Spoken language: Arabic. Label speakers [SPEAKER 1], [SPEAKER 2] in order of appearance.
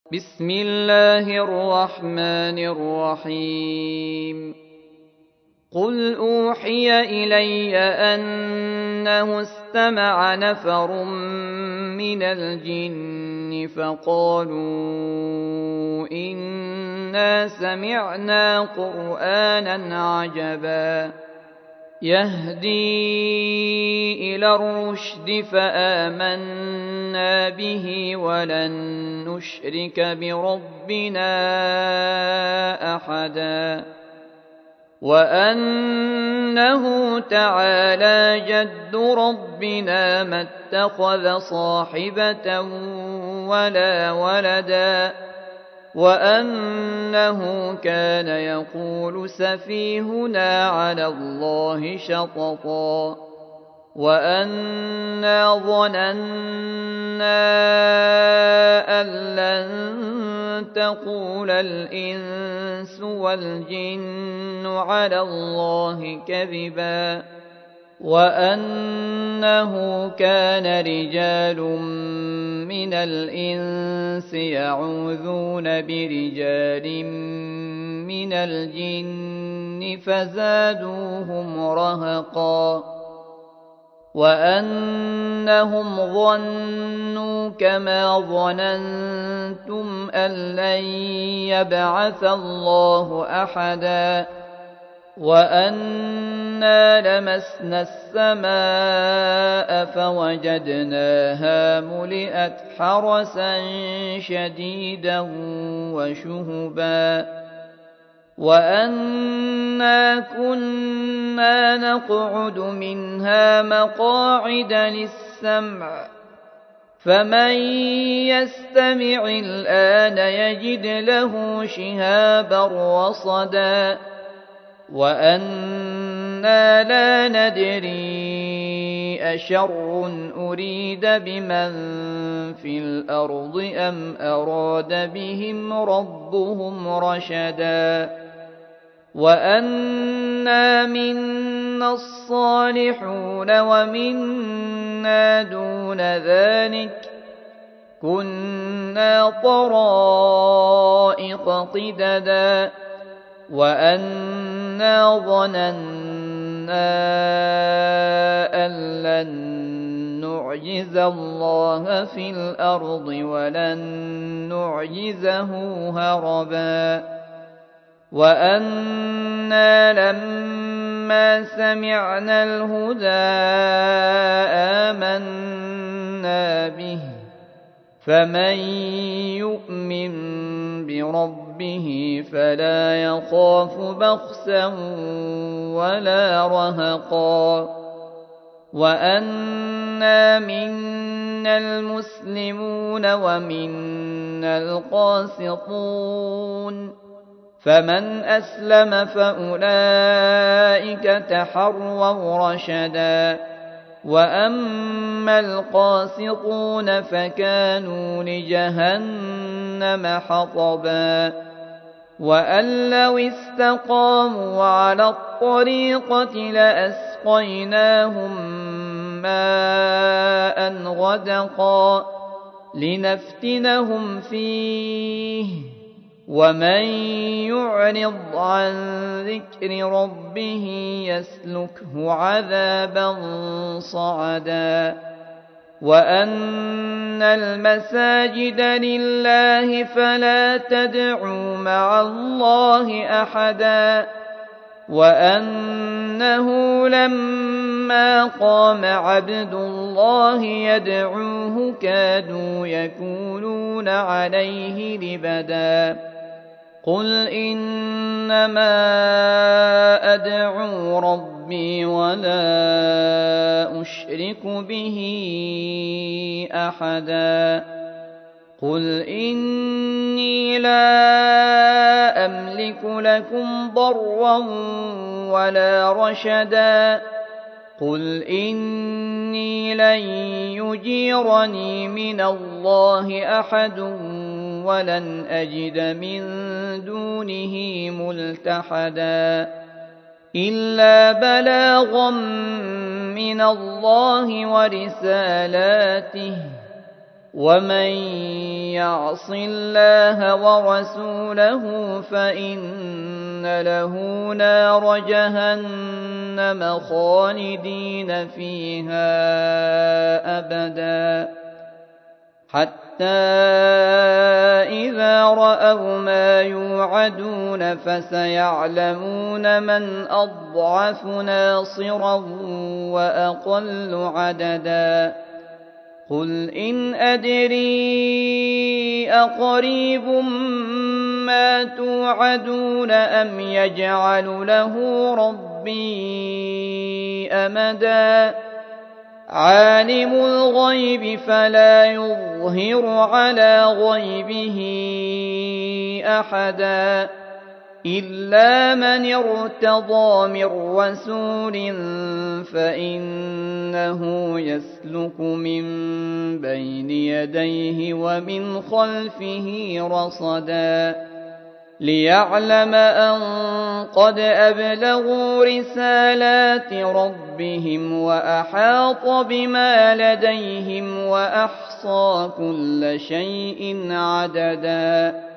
[SPEAKER 1] بسم الله الرحمن الرحيم قل أوحي إلي أنه استمع نفر من الجن فقالوا إنا سمعنا قرآنا عجبا يهدي إلى الرشد فآمنا به ولن نشرك بربنا أحدا وأنه تعالى جد ربنا ما اتخذ صاحبة ولا ولدا وأنه كان يقول سفيهنا على الله شططا وأنا ظننا أن لن تقول الإنس والجن على الله كذبا وأنه كان رجال من الإنس يعوذون برجال من الجن فزادوهم رهقا وأنهم ظنوا كما ظننتم أن لن يبعث الله أحدا وأنا لمسنا السماء فوجدناها ملئت حرسا شديدا وشهبا وأنا كنا نقعد منها مقاعد للسمع فمن يستمع الآن يجد له شهابا رصدا وأنا لا ندري أشر أريد بمن في الأرض أم أراد بهم ربهم رشدا وأنا منا الصالحون ومنا دون ذلك كنا طرائق قددا وأنا ظننا أن لن نعجز الله في الأرض ولن نعجزه هربا وأنا لما سمعنا الهدى آمنا به فمن يؤمن بربه فلا يخاف بخسا ولا رهقا وأنا منا المسلمون ومنا القاسطون فمن أسلم فأولئك تحروا رشدا وأما القاسطون فكانوا لجهنم حطبا وأن لو استقاموا على الطريقة لأسقيناهم ماء غدقا لنفتنهم فيه ومن يعرض عن ذكر ربه يسلكه عذابا صعدا وأن المساجد لله فلا تدعوا مع الله أحدا وأنه لما قام عبد الله يدعوه كادوا يكونون عليه لبدا قل إنما أدعو ربي ولا أشرك به أحدا قل إني لا أملك لكم ضرا ولا رشدا قل إني لن يجيرني من الله أحد ولن أجد من دونه ملتحدا إلا بلاغا من الله ورسالاته ومن يعص الله ورسوله فإن له نار جهنم خالدين فيها أبدا حتى إذا رأوا ما يوعدون فسيعلمون من أضعف ناصرا وأقل عددا قل إن أدري أقريب ما توعدون أم يجعل له ربي أمدا عالم الغيب فلا يظهر على غيبه أحدا إلا من ارتضى من رسول فإنه يسلك من بين يديه ومن خلفه رصدا ليعلم أن قد أبلغوا رسالات ربهم وأحاط بما لديهم وأحصى كل شيء عددا